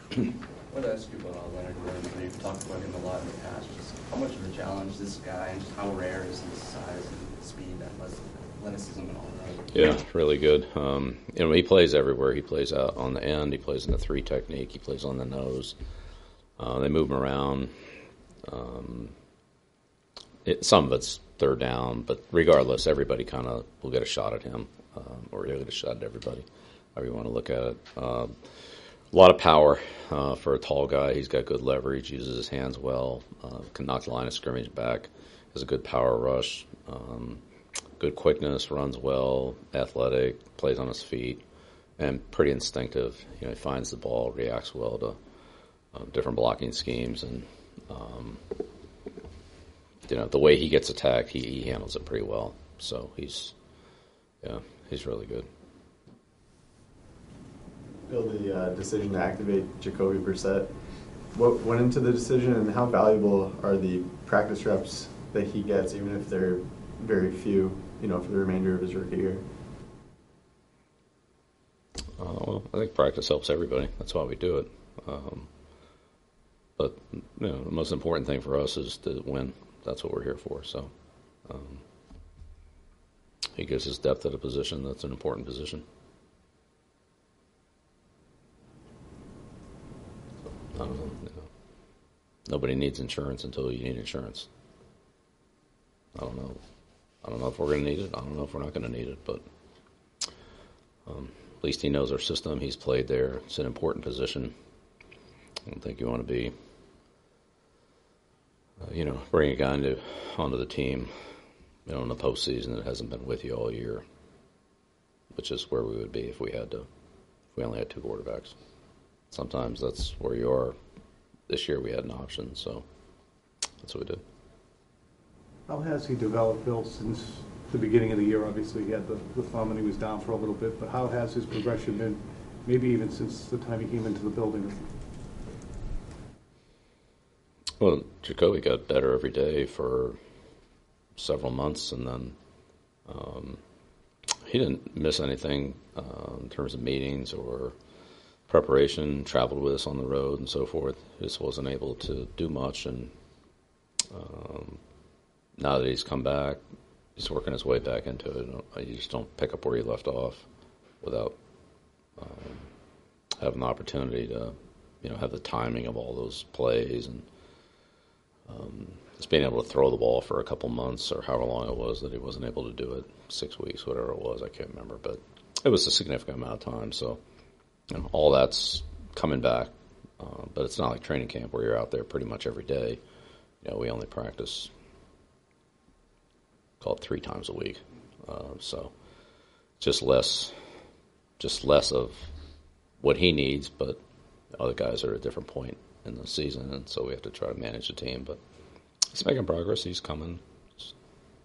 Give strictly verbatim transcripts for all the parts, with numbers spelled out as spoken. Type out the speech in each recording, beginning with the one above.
I wanted to ask you about uh, Leonard Williams. I mean, you've talked about him a lot in the past. Just how much of a challenge this guy, and just how rare is his size and speed, athleticism, and all that? Yeah, really good. Um, you know, he plays everywhere. He plays out on the end. He plays in the three technique. He plays on the nose. Uh, they move him around. Um, it, some of it's third down, but regardless, everybody kind of will get a shot at him, um, or he'll get a shot at everybody, however you want to look at it. Uh, a lot of power uh, for a tall guy. He's got good leverage, uses his hands well, uh, can knock the line of scrimmage back, has a good power rush, um, good quickness, runs well, athletic, plays on his feet, and pretty instinctive. You know, he finds the ball, reacts well to uh, different blocking schemes, and um, you know, the way he gets attacked, he, he handles it pretty well. So he's, yeah, he's really good. Bill, the uh, decision to activate Jacoby Brissett, what went into the decision, and how valuable are the practice reps that he gets, even if they're very few, you know, for the remainder of his rookie year? Uh, well, I think practice helps everybody. That's why we do it. Um, but you know, the most important thing for us is to win. That's what we're here for. So um, he gives us depth at a position that's an important position. I don't know, you know. Nobody needs insurance until you need insurance. I don't know. I don't know if we're going to need it. I don't know if we're not going to need it. But um, at least he knows our system. He's played there. It's an important position. I don't think you want to be, uh, you know, bringing a guy into, onto the team, you know, in the postseason that hasn't been with you all year, which is where we would be if we had to, if we only had two quarterbacks. Sometimes that's where you are. This year we had an option, so that's what we did. How has he developed, Bill, since the beginning of the year? Obviously he had the, the thumb and he was down for a little bit, but how has his progression been, maybe even since the time he came into the building? Well, Jacoby got better every day for several months, and then um, he didn't miss anything uh, in terms of meetings or preparation, traveled with us on the road and so forth. Just wasn't able to do much, and um, now that he's come back, he's working his way back into it. You just don't pick up where he left off without um, having the opportunity to, you know, have the timing of all those plays, and um, just being able to throw the ball for a couple months or however long it was that he wasn't able to do it, six weeks, whatever it was, I can't remember, but it was a significant amount of time. So you know, all that's coming back, uh, but it's not like training camp where you're out there pretty much every day. You know, we only practice, call it three times a week, uh, so just less, just less of what he needs. But other guys are at a different point in the season, and so we have to try to manage the team. But he's making progress. He's coming. Just,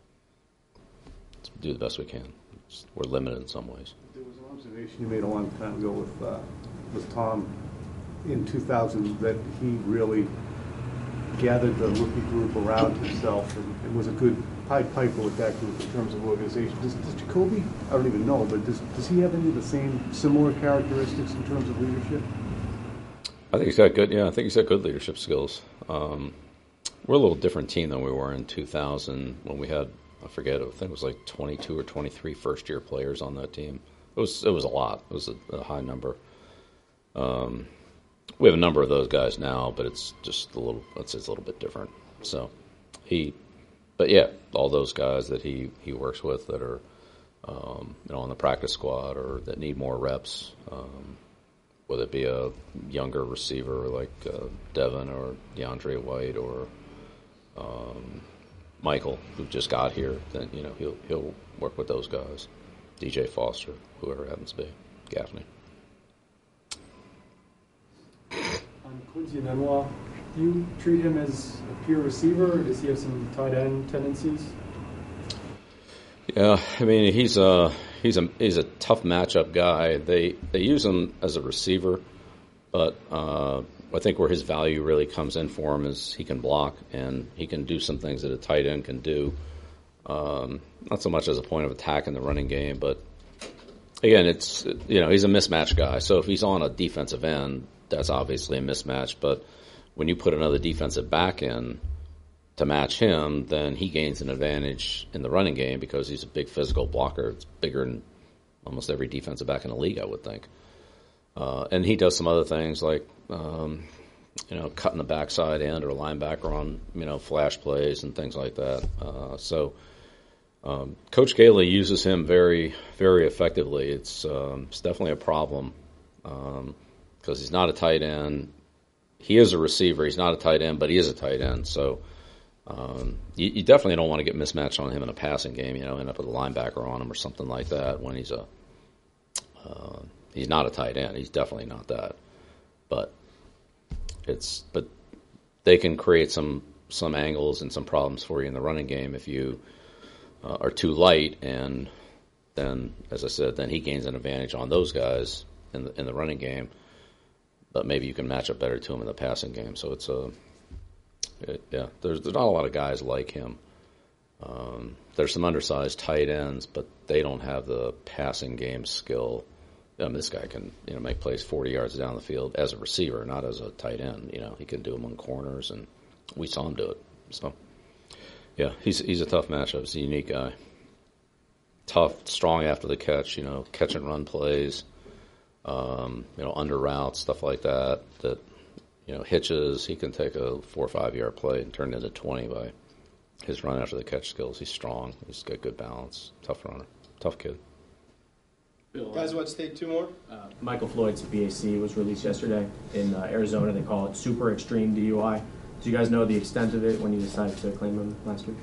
let's do the best we can. It's, we're limited in some ways. There was an observation you made a long time ago with uh, with Tom in two thousand that he really gathered the rookie group around himself and, and was a good Pied Piper with that group in terms of organization. Does, does Jacoby, I don't even know, but does, does he have any of the same similar characteristics in terms of leadership? I think he's got good, yeah, I think he's got good leadership skills. Um, we're a little different team than we were in two thousand when we had, I forget, I think it was like twenty-two or twenty-three first-year players on that team. It was it was a lot. It was a, a high number. Um, we have a number of those guys now, but it's just a little it's, it's a little bit different. So he, but yeah, all those guys that he, he works with that are um, you know on the practice squad or that need more reps, um, whether it be a younger receiver like uh, Devin or DeAndre White or um, Michael, who just got here, then you know he'll he'll work with those guys. D J Foster, whoever it happens to be, Gaffney. On Quincy Enunwa, do you treat him as a pure receiver, or does he have some tight end tendencies? Yeah, I mean he's a he's a he's a tough matchup guy. They they use him as a receiver, but uh, I think where his value really comes in for him is he can block and he can do some things that a tight end can do. Um, not so much as a point of attack in the running game, but again, it's, you know, he's a mismatch guy. So if he's on a defensive end, that's obviously a mismatch. But when you put another defensive back in to match him, then he gains an advantage in the running game because he's a big physical blocker. It's bigger than almost every defensive back in the league, I would think. Uh, and he does some other things like, um, you know, cutting the backside end or linebacker on, you know, flash plays and things like that. Uh, so um, Coach Gailey uses him very, very effectively. It's, um, it's definitely a problem because um, he's not a tight end. He is a receiver. He's not a tight end, but he is a tight end. So um, you, you definitely don't want to get mismatched on him in a passing game, you know, end up with a linebacker on him or something like that when he's a uh, he's not a tight end. He's definitely not that. But it's but they can create some some angles and some problems for you in the running game if you uh, are too light, and then, as I said, then he gains an advantage on those guys in the in the running game. But maybe you can match up better to him in the passing game. So it's a it, yeah. There's there's not a lot of guys like him. Um, there's some undersized tight ends, but they don't have the passing game skill. I mean, this guy can, you know, make plays forty yards down the field as a receiver, not as a tight end. You know, he can do them on corners, and we saw him do it. So, yeah, he's he's a tough matchup. He's a unique guy. Tough, strong after the catch. You know, catch and run plays. Um, you know, under routes, stuff like that. That you know, hitches. He can take a four or five yard play and turn it into twenty by his run after the catch skills. He's strong. He's got good balance. Tough runner. Tough kid. Bill, Guys, let's take two more. Uh, Michael Floyd's B A C was released yesterday in uh, Arizona. They call it super extreme D U I. Do you guys know the extent of it when you decided to claim him last week?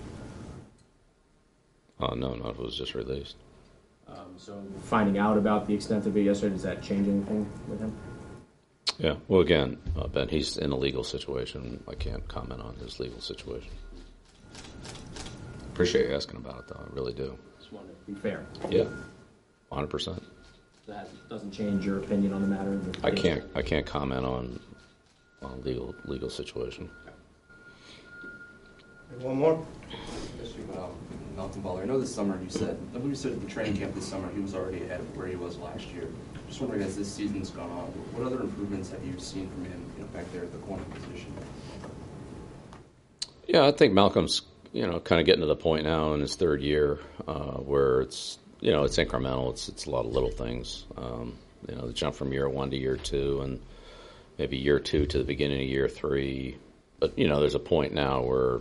Oh, no, no, it was just released. Um, so finding out about the extent of it yesterday, does that change anything with him? Yeah, well, again, uh, Ben, he's in a legal situation. I can't comment on his legal situation. Appreciate you asking about it, though. I really do. Just wanted to be fair. Yeah. one hundred percent. That doesn't change your opinion on the matter? I can't I can't comment on on legal legal situation. One more. Yes, about Malcolm Butler. I know this summer you said, I believe you said at the training camp this summer he was already ahead of where he was last year. Just wondering, as this season's gone on, what other improvements have you seen from him, you know, back there at the corner position? Yeah, I think Malcolm's, you know, kind of getting to the point now in his third year uh, where it's, you know, it's incremental. It's it's a lot of little things. Um, you know, the jump from year one to year two, and maybe year two to the beginning of year three. But you know, there's a point now where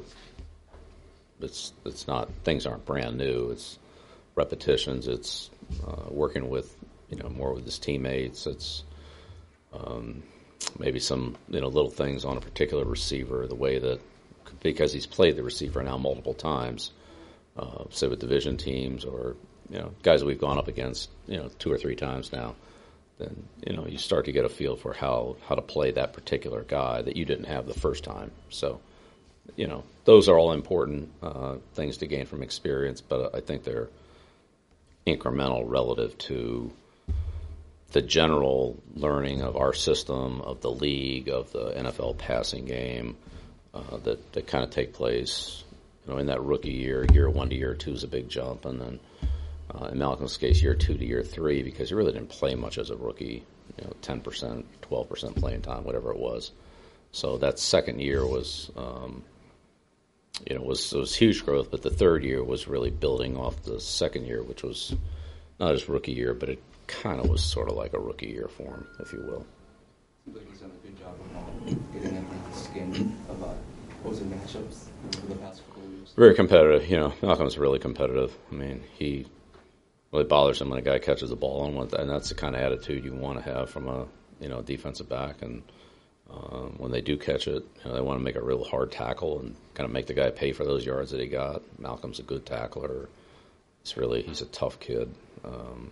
it's it's not things aren't brand new. It's repetitions. It's uh, working with you know more with his teammates. It's um, maybe some you know little things on a particular receiver. The way that because he's played the receiver now multiple times, uh, say with division teams or you know, guys that we've gone up against, you know, two or three times now, then, you know, you start to get a feel for how, how to play that particular guy that you didn't have the first time. So, you know, those are all important uh, things to gain from experience, but I think they're incremental relative to the general learning of our system, of the league, of the N F L passing game uh, that, that kind of take place, you know, in that rookie year. Year one to year two is a big jump, and then Uh, in Malcolm's case, year two to year three, because he really didn't play much as a rookie, you know, ten percent, twelve percent playing time, whatever it was. So that second year was, um, you know, was was huge growth, but the third year was really building off the second year, which was not his rookie year, but it kind of was sort of like a rookie year for him, if you will. Seems like he's done a good job of uh, getting into the skin of uh, opposing matchups over the past couple of years. Very competitive, you know. Malcolm's really competitive. I mean, he. Really bothers him when a guy catches the ball, and, and that's the kind of attitude you want to have from a you know defensive back. And um, when they do catch it, you know, they want to make a real hard tackle and kind of make the guy pay for those yards that he got. Malcolm's a good tackler. It's really he's a tough kid. Um,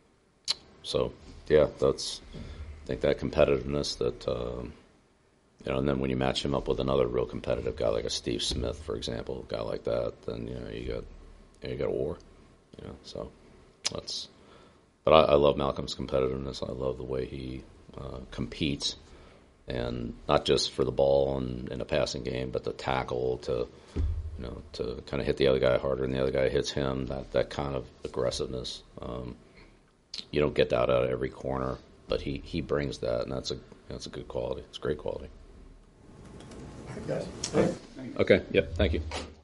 so yeah, that's I think that competitiveness that um, you know, and then when you match him up with another real competitive guy like a Steve Smith, for example, a guy like that, then you know you got you, know, you got a war. You know, so. That's, but I, I love Malcolm's competitiveness. I love the way he uh, competes, and not just for the ball and in a passing game, but the tackle to, you know, to kind of hit the other guy harder and the other guy hits him. That that kind of aggressiveness. Um, you don't get that out of every corner, but he, he brings that, and that's a That's a good quality. It's great quality. Guys. Okay. Yep. Thank you.